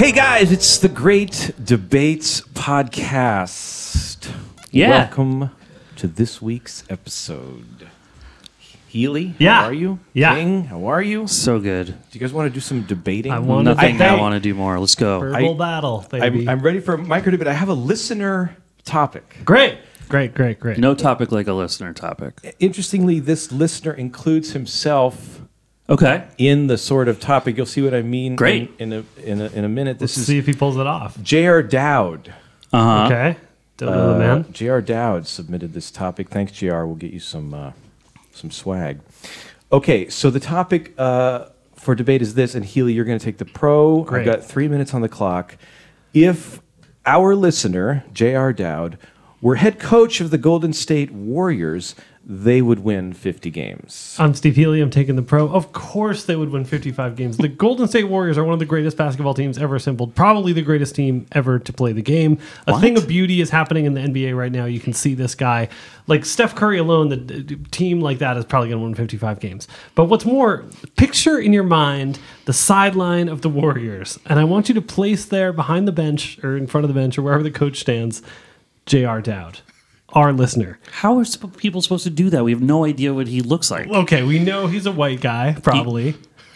Hey guys, it's the Great Debates Podcast. Yeah. Welcome to this week's episode. Healy, Yeah. how are you? Yeah. King, how are you? So good. Do you guys want to do some debating? I want to Nothing. debate. I want to do more. Let's go. Verbal battle, baby. I'm ready for a micro debate. I have a listener topic. Great. No topic like a listener topic. Interestingly, this listener includes himself Okay. in the sort of topic. You'll see what I mean Great. in a minute. This Let's see is if he pulls it off. J.R. Dowd. Okay. Don't know the man. J.R. Dowd submitted this topic. Thanks, J.R. We'll get you some swag. Okay, so the topic for debate is this, and Healy, you're going to take the pro. Great. I've got 3 minutes on the clock. If our listener, J.R. Dowd, were head coach of the Golden State Warriors, they would win 50 games. I'm Steve Healy. I'm taking the pro. Of course they would win 55 games. The Golden State Warriors are one of the greatest basketball teams ever assembled. Probably the greatest team ever to play the game. A thing of beauty is happening in the NBA right now. You can see this guy. Like Steph Curry alone, the team like that is probably going to win 55 games. But what's more, picture in your mind the sideline of the Warriors. And I want you to place there behind the bench or in front of the bench or wherever the coach stands, J.R. Dowd, our listener. How are people supposed to do that? We have no idea what he looks like. Okay, we know he's a white guy, probably.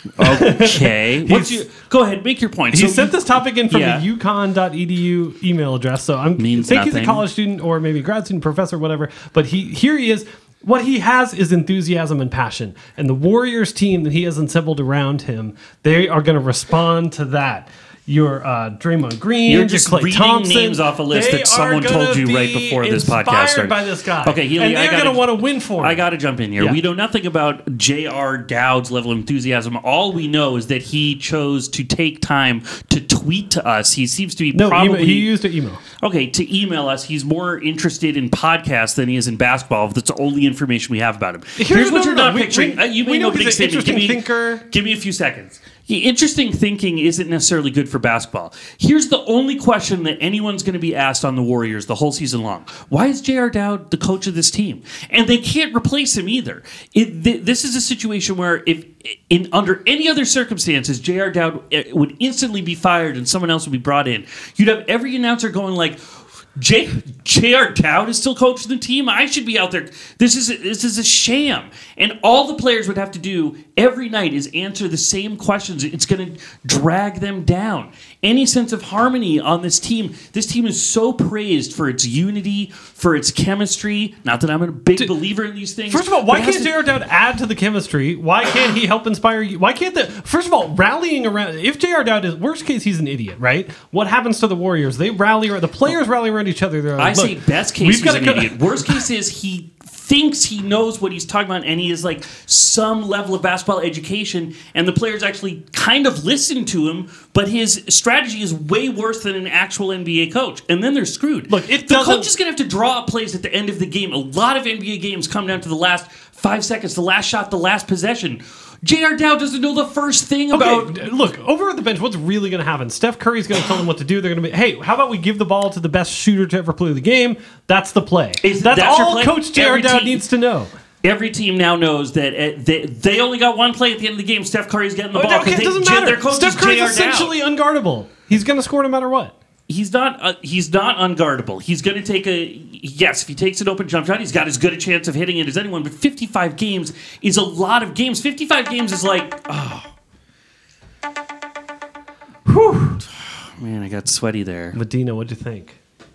Okay. Go ahead, make your point. He So sent this topic in from Yeah. the UConn.edu email address, so I Means think he's a nothing. college student or maybe grad student, professor, whatever. But here he is. What he has is enthusiasm and passion. And the Warriors team that he has assembled around him, they are going to respond to that. Your Draymond Green, You're your just Klay reading Thompson, names off a list they that someone are gonna told you be right before this podcast inspired started. by this guy. Okay, Healy, and they're I going to gotta- want to win for him. I got to jump in here. Yeah. We know nothing about J.R. Dowd's level of enthusiasm. All we know is that he chose to take time to tweet to us. He seems to be probably... he used an email. Okay, to email us. He's more interested in podcasts than he is in basketball. That's the only information we have about him. Here's what you're not picturing. You we made know an opening he's an statement. interesting thinker. Give me a few seconds. Interesting thinking isn't necessarily good for basketball. Here's the only question that anyone's going to be asked on the Warriors the whole season long. Why is J.R. Dowd the coach of this team? And they can't replace him either. This is a situation where if under any other circumstances, J.R. Dowd would instantly be fired and someone else would be brought in. You'd have every announcer going like, J.R. Dowd is still coaching the team. I should be out there. This is a sham. And all the players would have to do every night is answer the same questions. It's going to drag them down. Any sense of harmony on this team. This team is so praised for its unity, for its chemistry. Not that I'm a big believer in these things. First of all, why but it has can't to- J.R. Dowd add to the chemistry? Why can't he help inspire you? Why can't first of all, rallying around, if J.R. Dowd is, worst case, he's an idiot, right? What happens to the Warriors? They rally around, the players rally around each other. They're like, I say "Look, best case we've he's gotta an go-" idiot. Worst case is he thinks he knows what he's talking about and he has like some level of basketball education and the players actually kind of listen to him, but his strategy is way worse than an actual NBA coach. And then they're screwed. Look, the coach is going to have to draw up plays at the end of the game. A lot of NBA games come down to the last 5 seconds, the last shot, the last possession. J.R. Dowd doesn't know the first thing about... Okay, look, over at the bench, what's really going to happen? Steph Curry's going to tell them what to do. They're going to be, hey, how about we give the ball to the best shooter to ever play the game? That's the play. That's your all play? Coach J.R. Every Dowd team- needs to know. Every team now knows that they only got one play at the end of the game. Steph Curry's getting the ball. Okay, it because doesn't matter. Their coach Steph is Curry's J.R. essentially Dowd. unguardable. He's going to score no matter what. He's not unguardable. He's going to take if he takes an open jump shot, he's got as good a chance of hitting it as anyone. But 55 games is a lot of games. 55 games is like, Whew. man, I got sweaty there. Medina, what'd you think?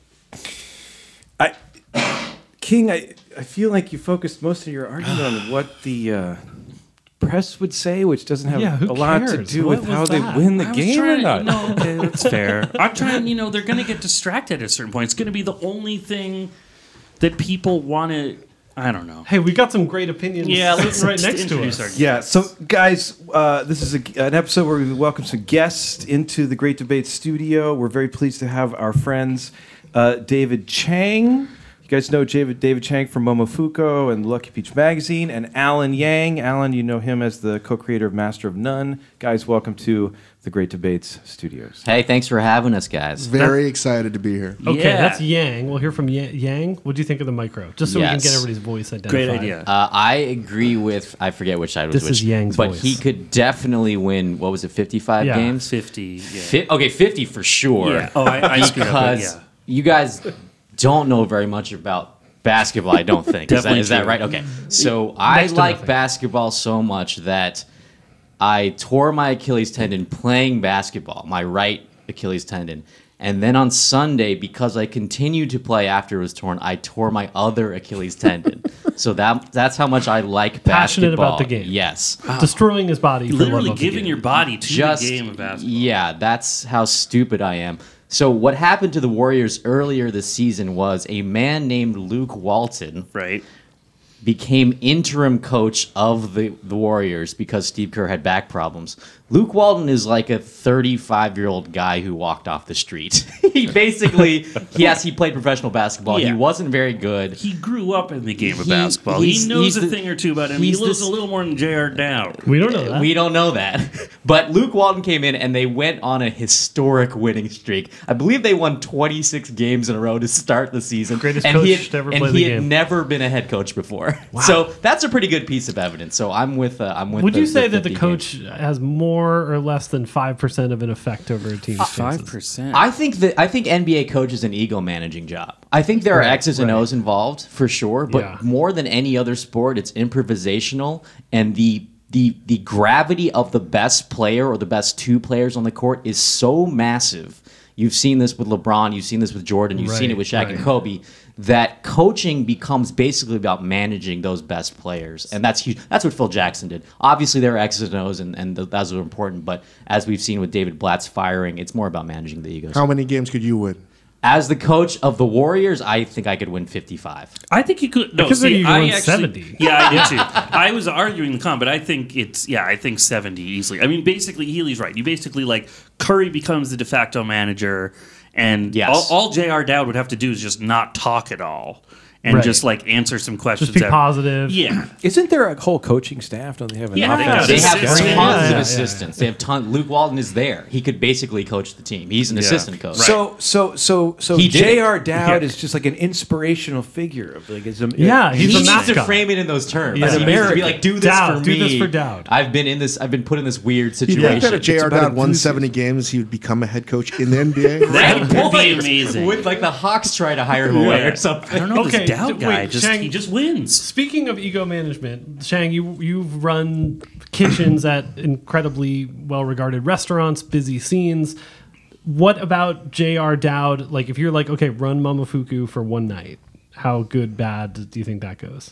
King, I feel like you focused most of your argument on what the press would say, which doesn't have Yeah, who a lot to cares? do What with was how they that? win the I was game or trying not. okay, that's fair. I'm trying, they're going to get distracted at a certain point. It's going to be the only thing that people want to, I don't know. Hey, we got some great opinions sitting right next to introduce us. Yeah, so guys, this is an episode where we welcome some guests into the Great Debate studio. We're very pleased to have our friends David Chang You guys know David Chang from Momofuku and Lucky Peach Magazine, and Alan Yang. Alan, you know him as the co-creator of Master of None. Guys, welcome to the Great Debates Studios. Hey, thanks for having us, guys. Very excited to be here. Okay, Yeah. that's Yang. We'll hear from Yang. What do you think of the micro? Just so we can get everybody's voice identified. Great idea. I agree with, I forget which side was This which. is Yang's but voice. he could definitely win, what was it, 55 Yeah. games? 50. Yeah. Okay, 50 for sure. Yeah. Oh, I screwed up. Because Yeah. you guys don't know very much about basketball, I don't think. Definitely is that true. right? Okay. So I Next to like nothing. basketball so much that I tore my Achilles tendon playing basketball, my right Achilles tendon. And then on Sunday, because I continued to play after it was torn, I tore my other Achilles tendon. So that's how much I like basketball. Passionate about the game. Yes. Destroying his body. For Literally love of the giving game. your body to Just the game of basketball. Yeah, that's how stupid I am. So what happened to the Warriors earlier this season was a man named Luke Walton Right. became interim coach of the Warriors because Steve Kerr had back problems. Luke Walton is like a 35-year-old guy who walked off the street. He basically, yes, he played professional basketball. Yeah. He wasn't very good. He grew up in the game of He- basketball. he's- He knows he's a the- thing or two about him. He he's knows this- a little more than J.R. Dowd. We don't know that. We don't know that. But Luke Walton came in and they went on a historic winning streak. I believe they won 26 games in a row to start the season. Greatest and coach he had, to ever and play he the had game. never been a head coach before. So that's a pretty good piece of evidence. So I'm with Would you say that the 50 coach games. has more or less than 5% of an effect over a team's chances? I think NBA coach is an ego managing job. I think there are Right, X's and right. O's involved for sure, but Yeah. more than any other sport, it's improvisational and the gravity of the best player or the best two players on the court is so massive. You've seen this with LeBron, you've seen this with Jordan, you've seen it with Shaq and Kobe. That coaching becomes basically about managing those best players, and that's huge. That's what Phil Jackson did. Obviously, there are X's and O's, and those are important. But as we've seen with David Blatt's firing, it's more about managing the egos. How many games could you win? As the coach of the Warriors, I think I could win 55. I think you could. No, could say see, you could I win actually, 70. Yeah, I did too. I was arguing the con, but I think I think 70 easily. I mean, basically, Healy's right. You basically like Curry becomes the de facto manager, and Yes. all J.R. Dowd would have to do is just not talk at all and Right. just like answer some questions. Just be positive. Yeah. Isn't there a whole coaching staff? Don't they have an Yeah, offensive They have assistant. scout? tons of Yeah. assistants. They have tons. Luke Walton is there. He could basically coach the team. He's an assistant coach. So He did it. J.R. Dowd Yeah. is just like an inspirational figure of like Yeah, He he's a needs to mascot. frame it in those terms. Yeah. He needs to be American. like, do this Dowd, for do me. this for Dowd. I've been put in this weird You situation. think that if J.R. about Dowd won enthusiasm. 70 games, he would become a head coach in the NBA? That would be Point. amazing. Would like the Hawks try to hire him away or something? I don't know. Okay, This Dowd wait, guy Shang- he just wins. Speaking of ego management, Shang, you've run kitchens at incredibly well-regarded restaurants, busy scenes. What about J.R. Dowd? Like, if you're like, okay, run Momofuku for one night, how good, bad do you think that goes?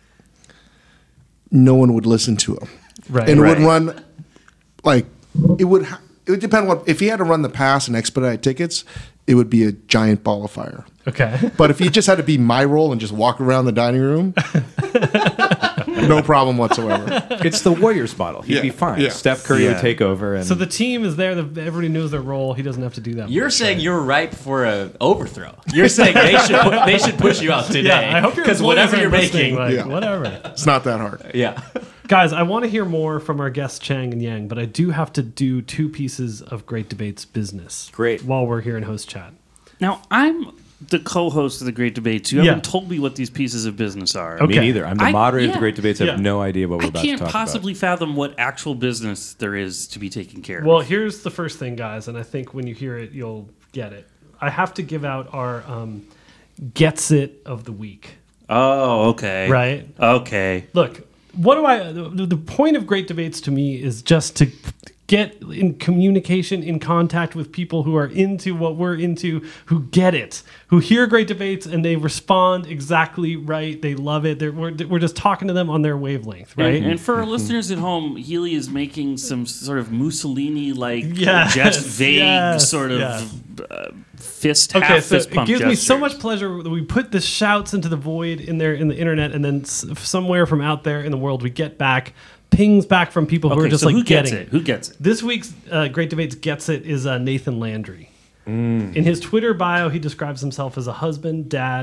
No one would listen to him. Right. And it Right. would run, like, it would depend what, if he had to run the pass and expedite tickets, it would be a giant ball of fire. Okay. But if he just had to be my role and just walk around the dining room, no problem whatsoever. It's the Warriors model. He'd be fine. yeah. Steph Curry Yeah. would take over, and So the team is there. Everybody knows their role. He doesn't have to do that. You're much, saying right? you're ripe for a overthrow. You're saying they should push you out today. Yeah, I hope because your whatever employees you're aren't listening, making, like, Yeah. whatever. It's not that hard. yeah. Guys, I want to hear more from our guests Chang and Yang, but I do have to do two pieces of Great Debates business. Great. While we're here in host chat. Now I'm the co-host of the Great Debates. You Yeah. haven't told me what these pieces of business are. Okay. me neither. I'm the I- moderator of the yeah. Great Debates. I have Yeah. no idea what we're I about to can't talk possibly fathom what actual business there is to be taken care of. Well, here's the first thing, guys, and I think when you hear it, you'll get it. I have to give out our Gets It of the week. oh, okay. Right? Okay. Look, the point of Great Debates to me is just to get in communication, in contact with people who are into what we're into, who get it, who hear Great Debates and they respond exactly right. They love it. We're just talking to them on their wavelength, right? And for our listeners at home, Healy is making some sort of Mussolini-like, Yes, just vague yes, sort of yeah. fist, Okay, half so fist it pump gives me so gestures. much pleasure that we put the shouts into the void in the internet, and then somewhere from out there in the world we get back pings back from people who Okay, are just so like who gets getting it? Who gets it? This week's Great Debates Gets It is Nathan Landry. In his Twitter bio, he describes himself as a husband, dad,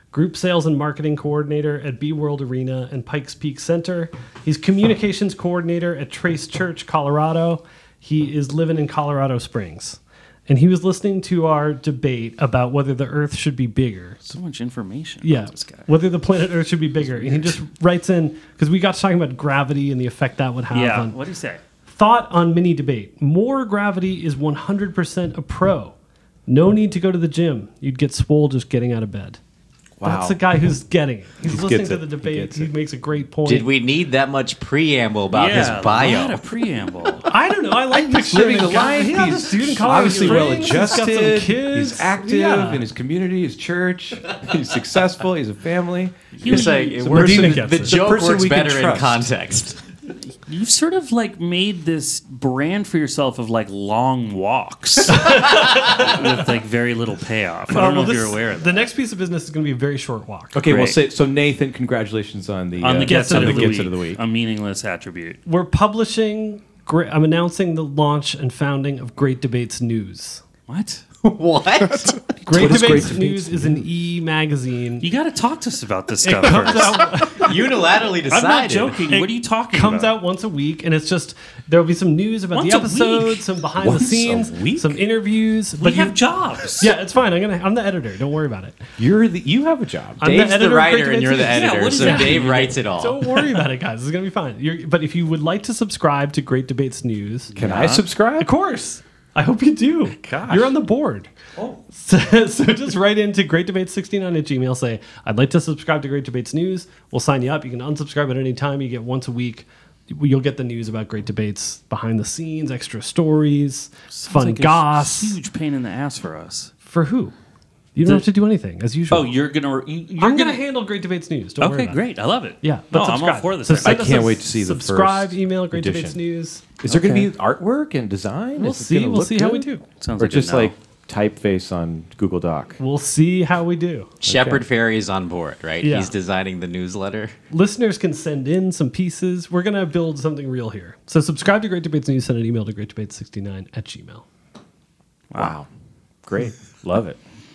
Group Sales and Marketing Coordinator at B World Arena and Pikes Peak Center. He's Communications Coordinator at Trace Church, Colorado. He is living in Colorado Springs. And he was listening to our debate about whether the Earth should be bigger. So much information. Yeah, About this guy. whether the planet Earth should be bigger. And he just writes in, because we got to talking about gravity and the effect that would have Yeah. on... What do you say? Thought on mini debate. More gravity is 100% a pro. No need to go to the gym. You'd get swole just getting out of bed. Wow. That's the guy who's getting it. He's He listening gets to it. the He debate. gets He it. makes a great point. Did we need that much preamble about his A lot bio? of preamble. I don't know. I like picturing living the guy. life. Yeah, He's this dude in Colorado obviously Springs. well He's got some adjusted. kids. He's active Yeah. in his community, his church. He's successful. He's a family. It's like, it So works, Medina the gets the it. joke person works we can better in trust. context. You've sort of like made this brand for yourself of like long walks with like very little payoff. I don't know if you're aware of that. The next piece of business is going to be a very short walk. Okay, well, Great. so Nathan, congratulations on the On the Gets on It the of the Gets Week. It of the Week. A meaningless attribute. We're publishing. I'm announcing the launch and founding of Great Debates News. What? What? Great What is Debates Great News Debates is an e-magazine. You got to talk to us about this It stuff comes first. out Unilaterally decided. I'm not joking. It What are you talking comes about? out once a week, and it's just there'll be some news about Once the a week? episodes, some behind Once the a scenes, week? some interviews. We But have you, jobs. yeah, it's fine. I'm the editor. Don't worry about it. You have a job. I'm Dave's the editor of writer Great and you're the Debates News. Yeah, editor, what does so that Dave mean? writes it all. Don't worry about it, guys. It's gonna be fine. But if you would like to subscribe to Great Debates News, Can I subscribe? of course. I hope you do. Gosh. You're on the board. Oh. So just write into greatdebates69 at Gmail. Say, I'd like to subscribe to Great Debates News. We'll sign you up. You can unsubscribe at any time. You get once a week. You'll get the news about Great Debates, behind the scenes, extra stories, fun Like a goss. huge pain in the ass for us. For who? You don't have to do anything, as usual. Oh, you're gonna. I'm going to handle Great Debates News. Don't worry Okay, about it. great. I love it. Yeah, But but I'm all subscribe. for this. So idea. send I us can't a wait to see the subscribe, first email Great edition. Debates News. Is there going to be artwork and design? We'll Is it see. gonna We'll look see how we good? do. Sounds Or like just a no. like typeface on Google Doc. We'll see how we do. Shepard Fairey is on board, right? Yeah. He's designing the newsletter. Listeners can send in some pieces. We're going to build something real here. So subscribe to Great Debates News. Send an email to greatdebates69 at Gmail. Wow. Great. Love it.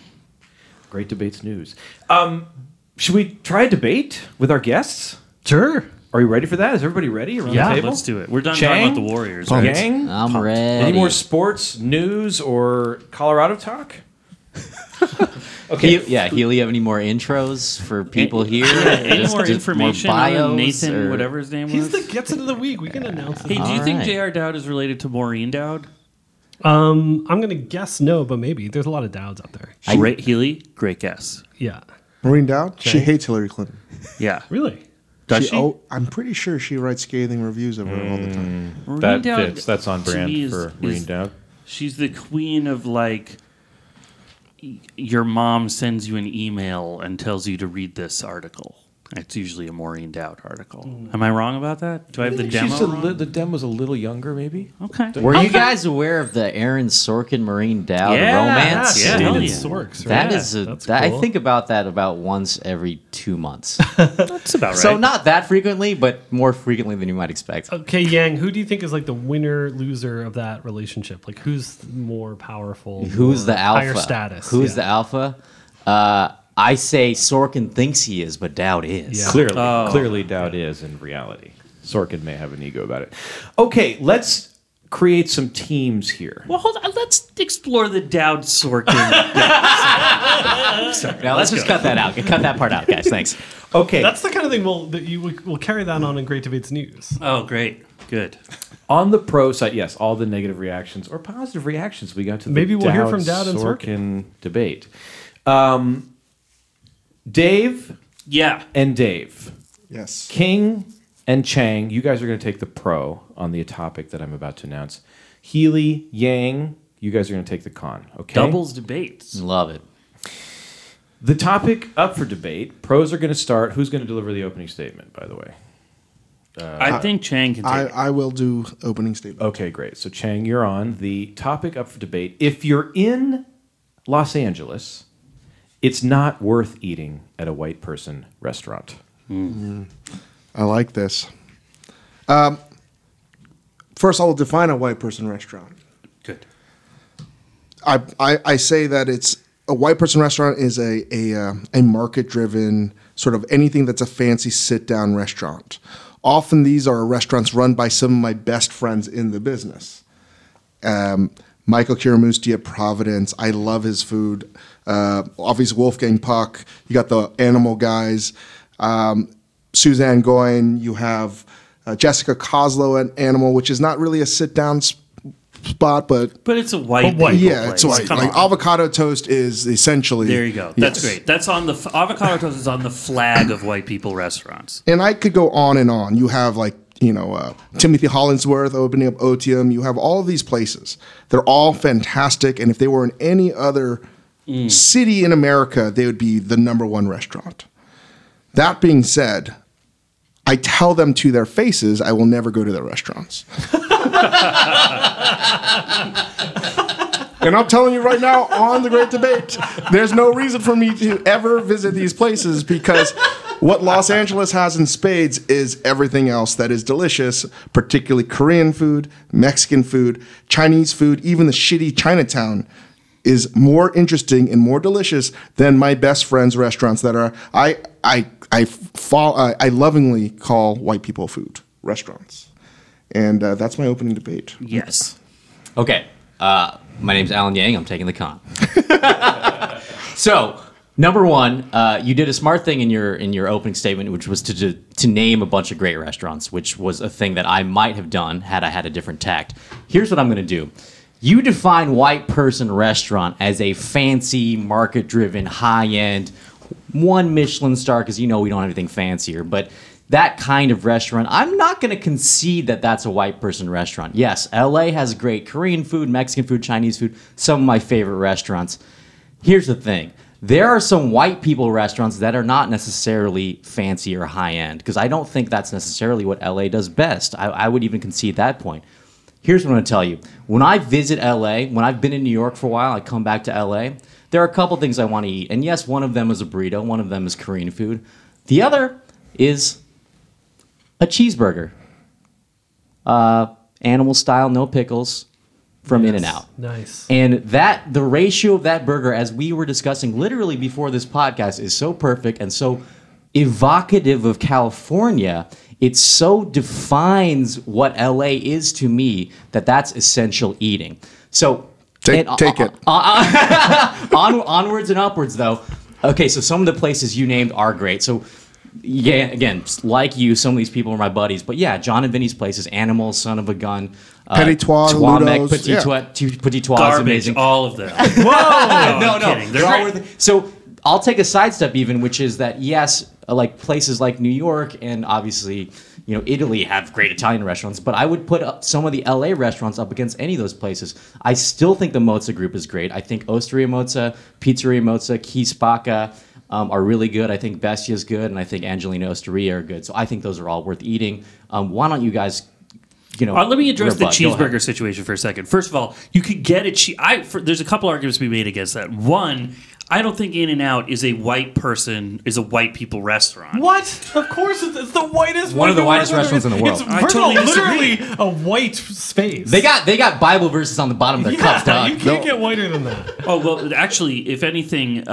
Great Debates News. Should we try a debate with our guests? Sure. Are you ready for that? Is everybody ready around Yeah, the table? Let's do it. We're done Chang? talking about the Warriors. Pumped. Right? Yang? I'm ready. Any more sports, news, or Colorado talk? Okay. Healy, have any more intros for people here? Any Just- more just information bios, on Nathan, or- whatever his name He's was? the gets it of the week. We can announce it. Hey, do you All think right. J.R. Dowd is related to Maureen Dowd? I'm going to guess no, but maybe. There's a lot of Dowds out there. Great Healy, great guess. Yeah. Maureen Dowd, she hates Hillary Clinton. Yeah. Really? Does she? Oh, I'm pretty sure she writes scathing reviews of her all the time. Maureen That Dowd, fits. That's on to brand me, for Maureen Dowd. She's the queen of like, your mom sends you an email and tells you to read this article. It's usually a Maureen Dowd article. Am I wrong about that? Do I have the demo wrong? The demo's a little younger, maybe. Okay. Were you guys aware of the Aaron Sorkin Maureen Dowd Yeah, romance? yeah, Dude, hell it yeah. Sorks, right? That Yeah, is that's I cool. think about that about once every 2 months. That's about right. So not that frequently, but more frequently than you might expect. Okay, Yang, who do you think is like the winner loser of that relationship? Like who's more powerful? Who's more the alpha? Higher status. Who's yeah. the alpha? I say Sorkin thinks he is, but Dowd is. Yeah. Clearly, Dowd is in reality. Sorkin may have an ego about it. Okay, let's create some teams here. Well, hold on. Let's explore the Dowd Sorkin. Now let's just cut that out. Cut that part out, guys. Thanks. Okay, That's the kind of thing we'll carry that on in Great Debates News. Oh, great. Good. on the pro side, yes, all the negative reactions or positive reactions we got to the Maybe we'll hear from Dowd and Sorkin debate. Dave Yeah. and Dave, Yes. King and Chang, you guys are going to take the pro on the topic that I'm about to announce. Healy, Yang, you guys are going to take the con. Okay. Doubles debates. Love it. The topic up for debate. Pros are going to start. Who's going to deliver the opening statement? By the way. I think Chang can take it. I will do opening statement. Okay, great. So Chang, you're on. The topic up for debate. If you're in Los Angeles, it's not worth eating at a white person restaurant. I like this. First, I will define a white person restaurant. Good. I say that it's a white person restaurant is a market driven sort of anything that's a fancy sit down restaurant. Often these are restaurants run by some of my best friends in the business. Michael Kiramusti at Providence, I love his food. Obviously Wolfgang Puck, you got the animal guys. Suzanne Goyen, you have Jessica Koslow at Animal, which is not really a sit down spot, but it's a white. Yeah, it's white. Like avocado toast is essentially. There you go. That's great. That's on the avocado toast is on the flag of white people restaurants. And I could go on and on. You have like Timothy Hollingsworth opening up Otium. You have all of these places. They're all fantastic, and if they were in any other city in America, they would be the number one restaurant. That being said, I tell them to their faces, I will never go to their restaurants. And I'm telling you right now on The Great Debate, there's no reason for me to ever visit these places because what Los Angeles has in spades is everything else that is delicious, particularly Korean food, Mexican food, Chinese food, even the shitty Chinatown is more interesting and more delicious than my best friends' restaurants that are I lovingly call white people food restaurants. And that's my opening debate. Yes. Okay. My name's Alan Yang. I'm taking the con. So, number one, you did a smart thing in your opening statement, which was to name a bunch of great restaurants, which was a thing that I might have done had I had a different tact. Here's what I'm going to do. You define white person restaurant as a fancy, market-driven, high-end, one Michelin star, because we don't have anything fancier, but that kind of restaurant, I'm not going to concede that that's a white person restaurant. Yes, LA has great Korean food, Mexican food, Chinese food, some of my favorite restaurants. Here's the thing. There are some white people restaurants that are not necessarily fancy or high-end, because I don't think that's necessarily what LA does best. I would even concede that point. Here's what I'm going to tell you. When I visit LA, when I've been in New York for a while, I come back to LA, there are a couple things I want to eat. And yes, one of them is a burrito, one of them is Korean food. The other is a cheeseburger. Animal style, no pickles, from In-N-Out. Nice. And the ratio of that burger, as we were discussing literally before this podcast, is so perfect and so evocative of California. It so defines what LA is to me that's essential eating. So take it. Onwards and upwards, though. Okay, so some of the places you named are great. So yeah, again, like you, some of these people are my buddies. But yeah, John and Vinny's places, Animal, Son of a Gun, Petit Trois, Tuamek, Ludo's, Petit Trois, Garbage, amazing. all of them. Whoa! No, kidding. they're all worth it. So I'll take a sidestep even, which is that yes, like places like New York and obviously Italy have great Italian restaurants, but I would put up some of the LA restaurants up against any of those places. I still think the Mozza group is great. I think Osteria Mozza, Pizzeria Mozza, Chi Spacca are really good. I think Bestia is good, and I think Angelina Osteria are good. So I think those are all worth eating. Why don't you guys? Let me address the rebut. Go ahead. cheeseburger situation for a second. First of all, you could get a there's a couple arguments to be made against that. One, I don't think In-N-Out is a white people restaurant. What? Of course, it's the whitest. One of the whitest restaurants in the world. It's I totally literally a white space. They got Bible verses on the bottom of their cups, dog. You can't get whiter than that. Oh, well, actually, if anything,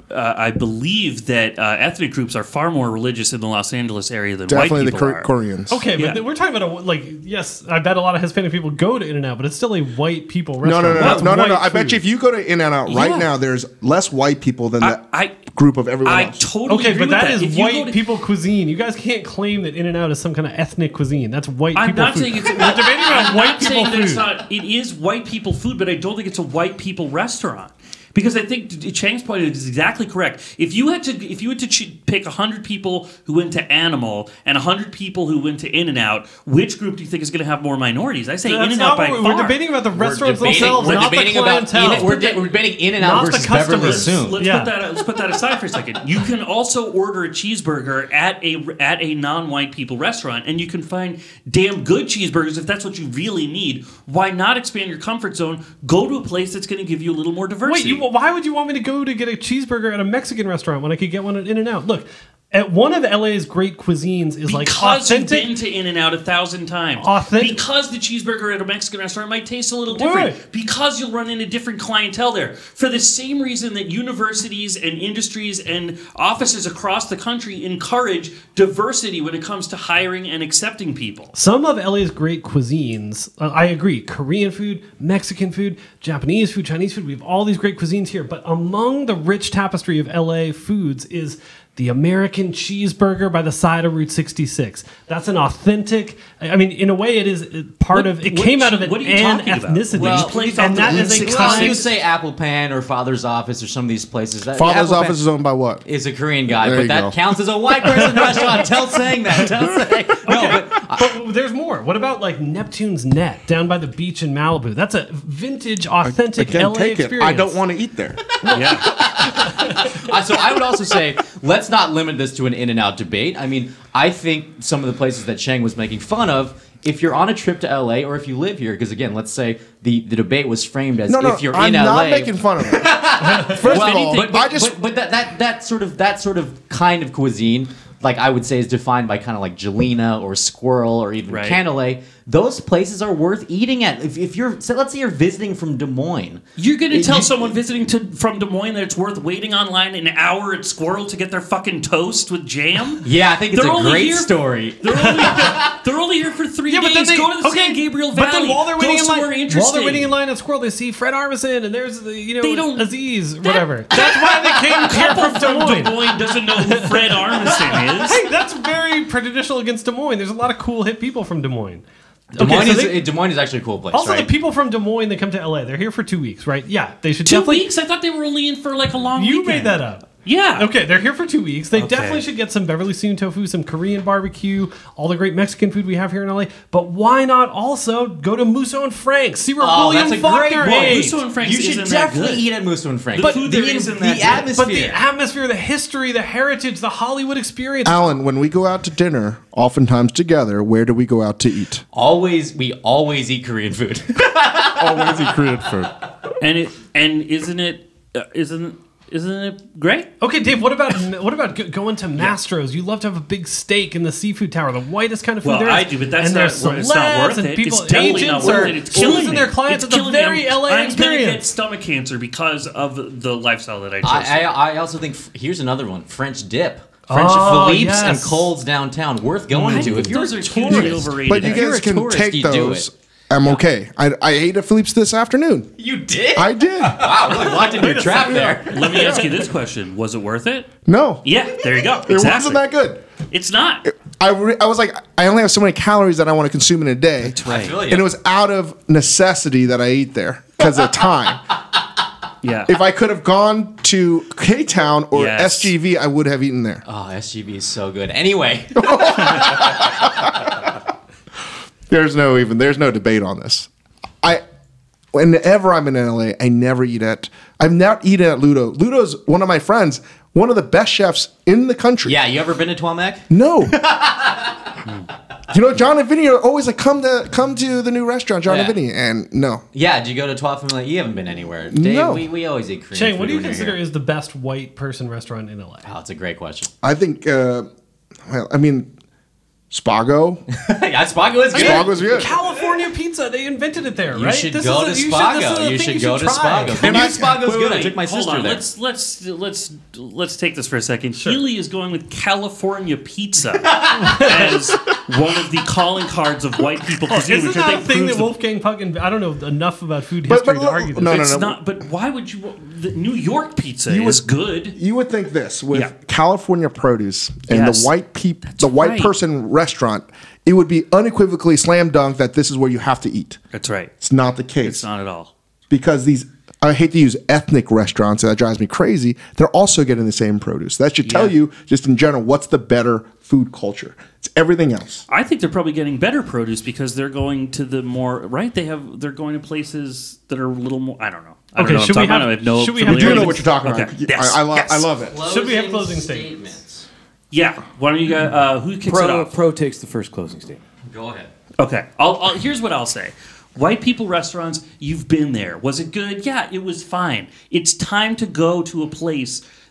I believe that ethnic groups are far more religious in the Los Angeles area than Definitely white people the are. Koreans. Okay, Yeah. but we're talking about yes, I bet a lot of Hispanic people go to In-N-Out, but it's still a white people restaurant. No. That's I white bet you if you go to In-N-Out right Yeah. now, there's less white people than the I group of everyone I else. totally Okay, agree but with that is If you go white to- people cuisine. You guys can't claim that In-N-Out is some kind of ethnic cuisine. That's white I'm people not food. saying it's We're debating about I'm white not people saying that it's food. not. It is white people food, but I don't think it's a white people restaurant. Because I think Chang's point is exactly correct. If you had to pick 100 people who went to Animal and 100 people who went to In-N-Out, which group do you think is going to have more minorities? I say That's In-N-Out not by what far. we're debating about the restaurants We're themselves, debating not the about clientele. we're debating In-N-Out Not the versus Beverly customers. Soon. Let's put that aside for a second. You can also order a cheeseburger at a non-white people restaurant, and you can find damn good cheeseburgers if that's what you really need. Why not expand your comfort zone? Go to a place that's going to give you a little more diversity. Wait, why would you want me to go to get a cheeseburger at a Mexican restaurant when I could get one at In-N-Out? Look, One of LA's great cuisines is like Because you've authentic. been to In-N-Out 1,000 times. Because the cheeseburger at a Mexican restaurant might taste a little different. Right. Because you'll run into different clientele there. For the same reason that universities and industries and offices across the country encourage diversity when it comes to hiring and accepting people. Some of LA's great cuisines, I agree, Korean food, Mexican food, Japanese food, Chinese food, we have all these great cuisines here. But among the rich tapestry of LA foods is the American cheeseburger by the side of Route 66. That's an authentic, I mean, in a way it is part of, it came out of an what are you talking about? ethnicity. Well, and that is a How do you kind say Apple Pan or Father's Office or some of these places? Father's Apple office Pan is owned by what? is a Korean guy, There but you that go. counts as a white person restaurant. Tell saying that. Tell saying. No, but But there's more. What about like Neptune's Net down by the beach in Malibu? That's a vintage, authentic Again, LA take experience. it. I don't want to eat there. So I would also say, let's not limit this to an In-N-Out debate. I mean, I think some of the places that Cheng was making fun of, if you're on a trip to LA or if you live here, because again, let's say the debate was framed as No, if you're I'm in LA. not making fun of it. First of all, but that sort of kind of cuisine, like I would say, is defined by kind of like Jelena or Squirrel or even Right. Cantelay. Those places are worth eating at. If you're, so let's say you're visiting from Des Moines. You're going to tell someone visiting from Des Moines that it's worth waiting online an hour at Squirrel to get their fucking toast with jam? Yeah, I think it's They're a only great here- story. They're only here for 3 days. Go to the San Gabriel Valley. But then while they're waiting in somewhere line, interesting. at Squirrel, they see Fred Armisen and there's the They don't- Aziz, whatever. That's why they came here Couple from Des Moines. doesn't know who Fred Armisen is. Hey, that's very prejudicial against Des Moines. There's a lot of cool hip people from Des Moines. Des Moines, so Des Moines is actually a cool place. also, right? the people from Des Moines that come to LA, they're here for 2 weeks, right? Yeah, they should 2 definitely. weeks? I thought they were only in for like a long You weekend. made that up. Yeah. Okay, they're here for 2 weeks. They Okay. definitely should get some Beverly Soon tofu, some Korean barbecue, all the great Mexican food we have here in LA. But why not also go to Musso and Frank's? See where Oh, William that's a Faulkner great point. ate. Musso and Frank's You should isn't that definitely good. eat at Musso and Frank's. The food there isn't that the good. atmosphere. But the atmosphere, the history, the heritage, the Hollywood experience. Alan, when we go out to dinner, oftentimes together, where do we go out to eat? we always eat Korean food. Always eat Korean food. And isn't it great? Okay, Dave. What about going to Mastro's? You love to have a big steak in the seafood tower, the whitest kind of food Well, there is. I do, but that's and not there's wor- it's not celebs worth and it. People, It's definitely agents not worth are it. It's killing losing me. their clients. It's a killing me. very LA I'm gonna get experience. stomach cancer because of the lifestyle that I chose. I also think here's another one: French dip. French Oh, Philippe's yes. and Cole's downtown, worth going to. If you're those a are tourist, hugely overrated. But you If you're guys a can tourist, take you do those. it. I'm okay. I ate at Philippe's this afternoon. You did? I did. Wow, really locked in your trap there. Let me ask you this question: was it worth it? No. Yeah, there you go. It Exactly. wasn't that good. It's not. I was like, I only have so many calories that I want to consume in a day. I feel you. And it was out of necessity that I ate there because of time. Yeah. If I could have gone to K-Town or Yes. SGV, I would have eaten there. Oh, SGV is so good. Anyway, There's no debate on this. Whenever I'm in LA, I've not eaten at Ludo. Ludo's one of my friends, one of the best chefs in the country. yeah, you ever been to Tuamek? No. John and Vinny are always like, come to the new restaurant, John Yeah. and Vinny, and no. Yeah, did you go to Tuamek? Like, you haven't been anywhere. Dave, No. we always eat Korean Shane, food what do you when you're consider here. is the best white person restaurant in LA? Oh, it's a great question. I think, Spago. Yeah, Spago is good. Spago's good. California pizza. They invented it there, You right? should This go is to a- Spago. You this is a thing should go to try. Spago. The new Spago's good. I took my Hold sister on. there. Let's take this for a second. Healy is going with California pizza as one of the calling cards of white people cuisine, Isn't which I that a think thing proves that the Wolfgang Puck I don't know enough about food But- history but to argue this. no, It's not. But why would you? The New York pizza is good. You would think this with Yeah. California produce and Yes. the white right. person restaurant, it would be unequivocally slam dunk that this is where you have to eat. That's right. It's not the case. It's not at all. Because I hate to use ethnic restaurants, that drives me crazy. They're also getting the same produce. That should tell Yeah. you, just in general, what's the better food culture. It's everything else. I think they're probably getting better produce because they're going to the more right. They're going to places that are a little more. I don't know. I don't Okay, know what should I'm we talking have- about. I have no should we have- You do know familiarity. what you're talking Okay. about. Yes. I Yes. love it. Should we have closing statements? Yeah. Why don't you guys? Who kicks it off? Pro takes the first closing statement. Go ahead. Okay. Here's what I'll say. White people restaurants, you've been there. Was it good? Yeah, it was fine. It's time to go to a place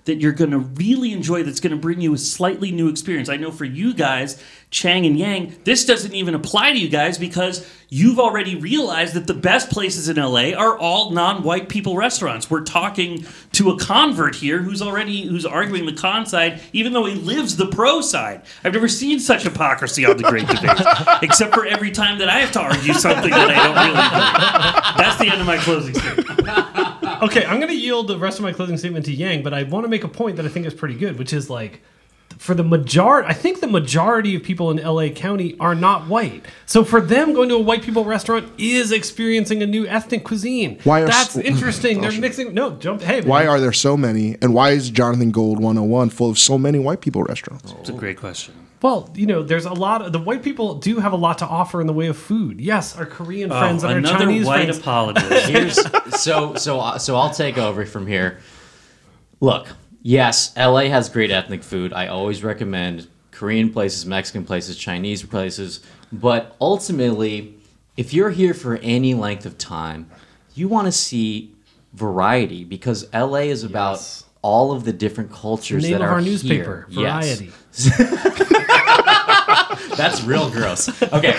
that you're going to really enjoy, that's going to bring you a slightly new experience. I know for you guys, Chang and Yang, this doesn't even apply to you guys because you've already realized that the best places in LA are all non-white people restaurants. We're talking to a convert here who's arguing the con side, even though he lives the pro side. I've never seen such hypocrisy on the Great Debate, except for every time that I have to argue something that I don't really believe. That's the end of my closing statement. Okay, I'm going to yield the rest of my closing statement to Yang, but I want to make a point that I think is pretty good, which is like, for the majority, I think the majority of people in LA County are not white. So for them, going to a white people restaurant is experiencing a new ethnic cuisine. That's interesting. They're mixing. No, jump. Hey, man. Why are there so many? And why is Jonathan Gold 101 full of so many white people restaurants? It's a great question. Well, there's a lot of the white people do have a lot to offer in the way of food. Yes, our Korean friends and our Chinese white friends. apologist. So I'll take over from here. Look, yes, LA has great ethnic food. I always recommend Korean places, Mexican places, Chinese places. But ultimately, if you're here for any length of time, you want to see variety because LA is about all of the different cultures Name that of are our newspaper, here. Variety. Yes. That's real gross. Okay,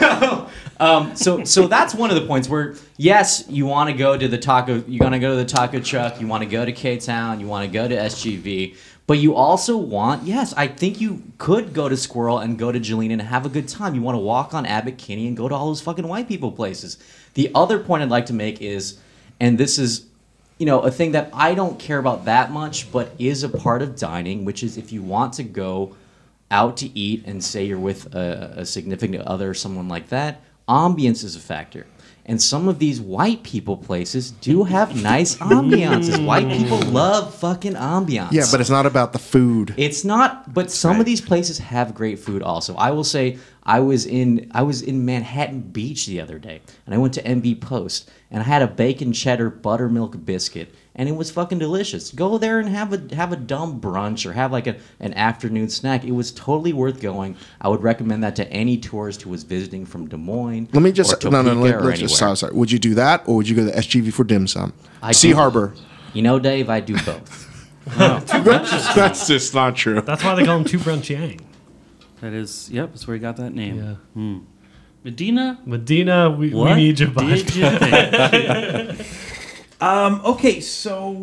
so that's one of the points where yes, you want to go to the taco. You're gonna go to the taco truck. You want to go to K-Town. You want to go to SGV. But you also want, yes, I think you could go to Squirrel and go to Jelena and have a good time. You want to walk on Abbot Kinney and go to all those fucking white people places. The other point I'd like to make is, and this is, a thing that I don't care about that much, but is a part of dining, which is if you want to go out to eat and say you're with a significant other or someone like that, ambience is a factor. And some of these white people places do have nice ambiances. White people love fucking ambiance. Yeah, but it's not about the food. It's not, but some of these places have great food also. I will say I was in Manhattan Beach the other day, and I went to MB Post, and I had a bacon cheddar buttermilk biscuit, and it was fucking delicious. Go there and have a dumb brunch or have like an afternoon snack. It was totally worth going. I would recommend that to any tourist who was visiting from Des Moines. Let me just or Topeka or let's just sorry. Would you do that, or would you go to SGV for dim sum? Sea do. Harbor. Dave, I do both. That's just not true. That's why they call him Two Brunch Yang. That is, that's where he got that name. Yeah. Medina, we need you back. Did you think? Okay, so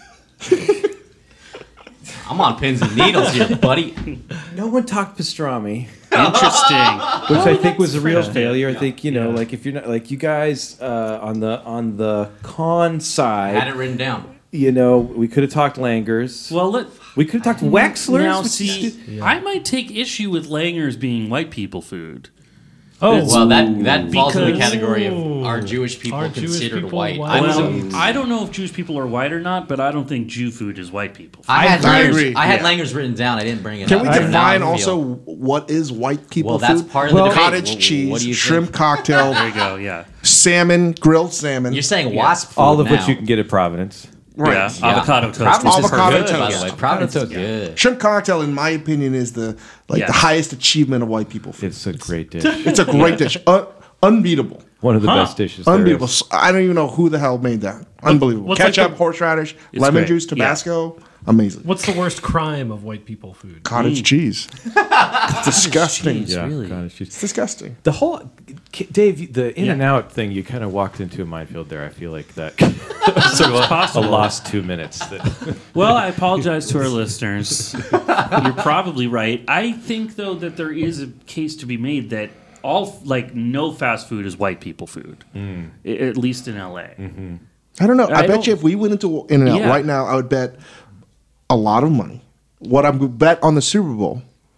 I'm on pins and needles here, buddy. no one talked pastrami, Interesting. which I think was a real failure. I think like if you're not like you guys on the con I side, had it written down. we could have talked Langers. Well, we could have talked Wexlers. now which see, is- I might take issue with Langers being white people food. Oh, Well, that falls in the Because- category of are Jewish people Are Jewish considered people white? white? I don't know if Jewish people are white or not, but I don't think Jew food is white people. I had I Langers, agree. I had Langers written down. I didn't bring it Can up. we So now I define feel- also what is white people Well, food? that's part of the debate. cottage What do cheese, you shrimp think? cocktail, There you go. Yeah. salmon, grilled salmon. You're saying wasp food all of now. which you can get at Providence. Right. Yeah. Yeah. Avocado toast. Providence which is is Avocado good, by toast. the way. Providence is good. Shrimp cocktail, in my opinion, is the Yes. highest achievement of white people food. It's a great dish. It's a great dish. Unbeatable. One of the best dishes. there Unbelievable. is. I don't even know who the hell made that. Unbelievable. what's like Ketchup, the- horseradish, lemon great. juice, Tabasco. Amazing. what's the worst crime of white people food? Cottage cheese. It's disgusting. cheese. Yeah, Really? It's cottage cheese. disgusting. The whole Dave, the in and out thing, you kind of walked into a minefield there. I feel like that sort of a possible. lost 2 minutes. That, Well, I apologize to our listeners. You're probably right. I think, though, that there is a case to be made that no fast food is white people food, at least in LA. I don't know. I bet don't- you if we went into In-N-Out Yeah. right now, I would bet a lot of money. What I would bet on the Super Bowl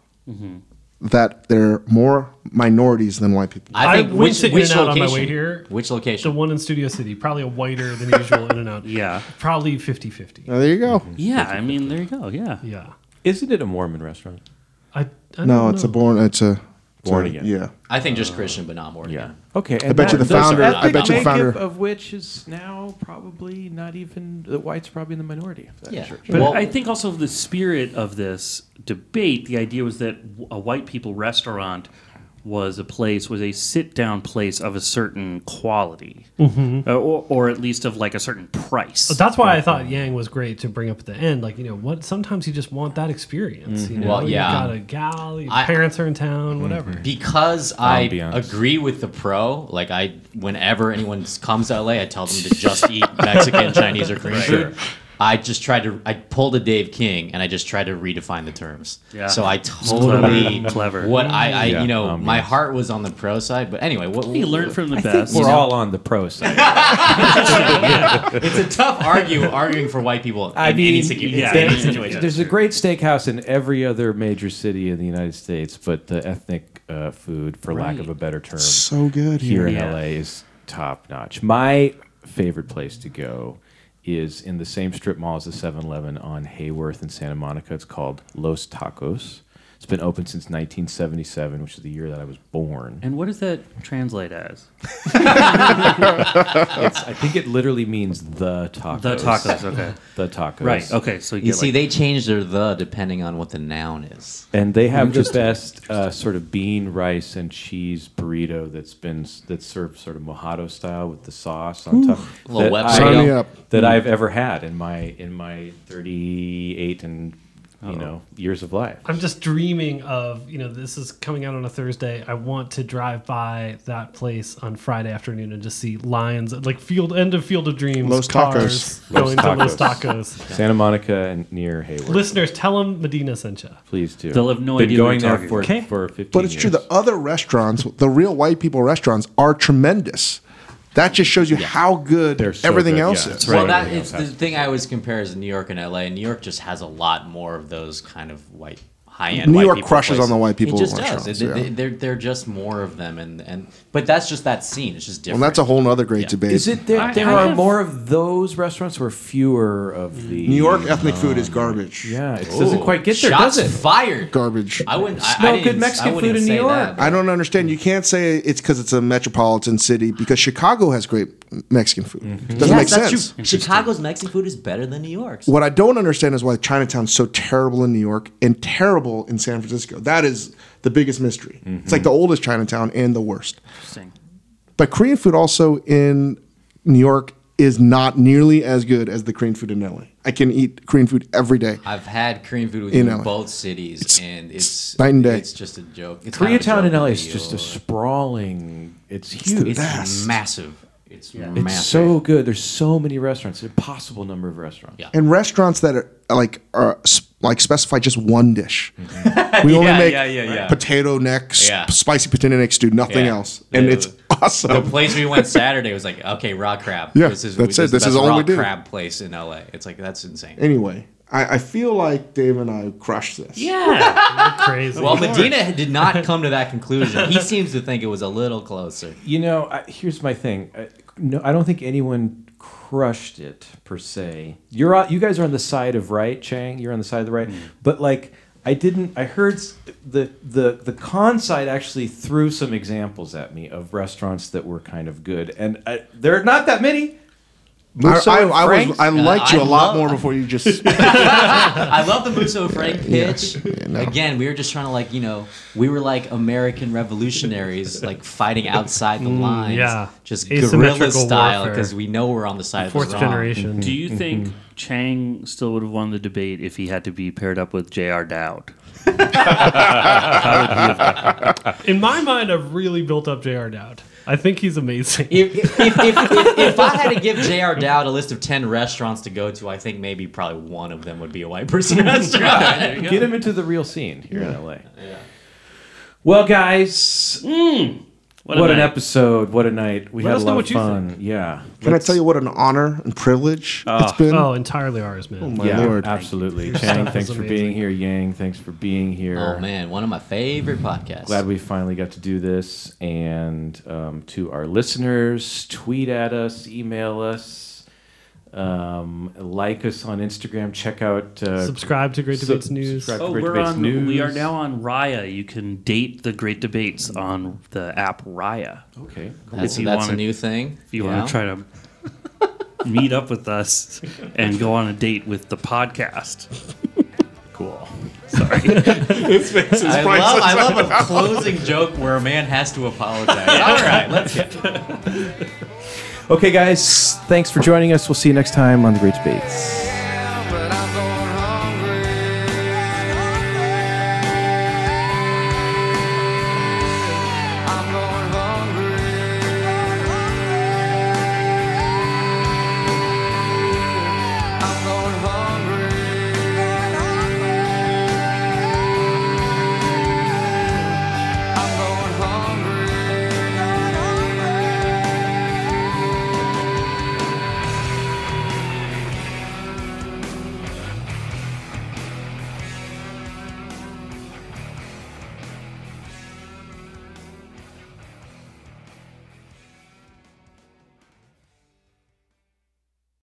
that there are more minorities than white people. I think went to which In-N-Out on location? my way here. Which The location? one in Studio City, probably a whiter than usual In-N-Out. Yeah. Probably 50-50. There you go. Yeah, I mean, there you go. Yeah. Yeah. isn't it a Mormon restaurant? I don't No, know. it's a born Again. Yeah. I think just Christian, but not more. Yeah. Okay. I bet you the founder. I bet you the founder. of which is now probably not even the whites, probably in the minority. Of that Yeah. church. But Well- I think also the spirit of this debate, the idea was that a white people restaurant was a sit-down place of a certain quality, or at least of like a certain price. That's why I thought Yang was great to bring up at the end. Like, what? Sometimes you just want that experience. Well, yeah. You got a gal, your parents are in town, whatever. Because I Ambiance. agree with the pro, like whenever anyone comes to LA, I tell them to just eat Mexican, Chinese, or Korean food. I pulled a Dave King and I just tried to redefine the terms. Yeah. So I totally Clever. What my ambiance. heart was on the pro side, but anyway, what You learn from the I think best. we're all on the pro side. it's a tough arguing for white people in any situation. There's a great steakhouse in every other major city in the United States, but the ethnic food, for lack of a better term, So good here here. in LA is top notch. My favorite place to go is in the same strip mall as the 7-Eleven on Hayworth in Santa Monica. It's called Los Tacos. It's been open since 1977, which is the year that I was born. And what does that translate as? I think it literally means the tacos. The tacos, okay. The tacos. Right, okay. So You see, they changed their depending on what the noun is. And they have the best sort of bean, rice, and cheese burrito that's served sort of mojado style with the sauce on top. A little wet Sign me burrito. up. That I've ever had in my 38 and years of life. I'm just dreaming of, this is coming out on a Thursday. I want to drive by that place on Friday afternoon and just see lines, like end of Field of Dreams, Los cars Tacos. going to Los Los Tacos. Santa Monica and near Hayward. Listeners, tell them Medina sent you. Please do. They'll have no Been idea going what you're there for talking about. for 15 But it's years. true. The other restaurants, the real white people restaurants, are tremendous. That just shows you how good They're so everything good, else yeah. is. That's Well, right. that it's the thing I always compare is New York and LA. New York just has a lot more of those kind of high-end. New white York people crushes places. on the white people It just restaurants, does. yeah. They're just more of them, but that's just that scene. It's just different. Well, that's a whole other great debate. Is it there? I There are have- more of those restaurants or fewer of the New York ethnic food is garbage. Yeah, it doesn't quite get there, Shots does it? fired. Garbage. I wouldn't. There's I no didn't- good Mexican I wouldn't food in say New that, York. but- I don't understand. You can't say it's because it's a metropolitan city because Chicago has great Mexican food. It doesn't make Yes, that's sense. true. Chicago's Mexican food is better than New York's. What I don't understand is why Chinatown's so terrible in New York and terrible in San Francisco. That is the biggest mystery. It's like the oldest Chinatown and the worst. Interesting. But Korean food also in New York is not nearly as good as the Korean food in LA. I can eat Korean food every day. I've had Korean food with In you in LA. both cities, and it's night and day. It's just a joke. It's kind of a Koreatown in joke LA with is the just a deal. sprawling. It's huge. It's best. massive. It's It's massive. so good. There's so many restaurants. An impossible number of restaurants. Yeah. And restaurants that are specify just one dish. We only make potato necks, Yeah. spicy potato neck stew, nothing Yeah. else, and The- it's awesome. The place we went Saturday was like, okay, raw crab. Yeah, this is that's it. the This is best all raw we do. crab place in LA. It's like that's insane. Anyway, I feel like Dave and I crushed this. Yeah. Crazy. Well, Medina did not come to that conclusion. He seems to think it was a little closer. Here's my thing. No, I don't think anyone crushed it per se. You guys are on the side of right, Chang. You're on the side of the right. But like, I heard the con side actually threw some examples at me of restaurants that were kind of good, and there are not that many. Musso and Frank's? I liked you I a lot love- more before you just. I love the Musso Frank pitch. no. Again, we were just trying to we were like American revolutionaries, like fighting outside the lines, yeah. just guerrilla Asymmetrical style, warfare. because we know we're on the side Fourth of the wrong. generation. Do you think Chang still would have won the debate if he had to be paired up with J.R. Dowd? In my mind, I've really built up J.R. Dowd. I think he's amazing. If I had to give J.R. Dowd a list of 10 restaurants to go to, I think maybe probably one of them would be a white person restaurant. Get him into the real scene here in LA. Yeah. Well, guys, what an night. episode! What a night! We Let had us a know lot what of you fun. Yeah. Can I tell you what an honor and privilege it's been? Oh, entirely ours, man. My yeah, lord. absolutely. Your Chang, stuff thanks is for amazing. being here. Yang, thanks for being here. Oh man, one of my favorite podcasts. Glad we finally got to do this. And to our listeners, tweet at us, email us, like us on Instagram. Check out. Subscribe to Great Debates News. subscribe to Oh, Great we're Debates on. News. We are now on Raya. You can date the Great Debates on the app Raya. Okay. That's if you a wanna- new thing. If you want to try to meet up with us and go on a date with the podcast. Cool. This makes his priceless. I love a closing joke where a man has to apologize. All right, let's get it. Okay, guys, thanks for joining us. We'll see you next time on The Great Debates.